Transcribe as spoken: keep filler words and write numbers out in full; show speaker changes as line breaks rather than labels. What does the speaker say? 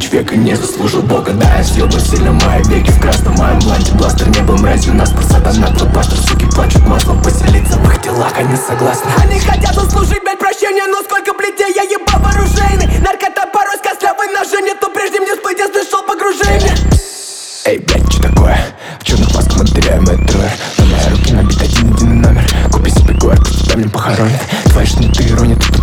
века не заслужил Бога. Да, я съебан сильно мои веки в красном моем бланте. Бластер не был мразью, нас просто на твой паштор. Суки плачут, маслом поселиться в их телах, они согласны.
Они хотят заслужить, блять, прощения, но сколько плетей я ебал вооружейный. Наркота порой с костлявой ножи, нет, то прежде мне всплыть, я слышал погружение.
Эй, блядь, что такое? В черных масках мы теряем этот трое. На мои руки набит один единый номер. Купи себе город, тебя мне похоронят. Твои шниты ирония, ты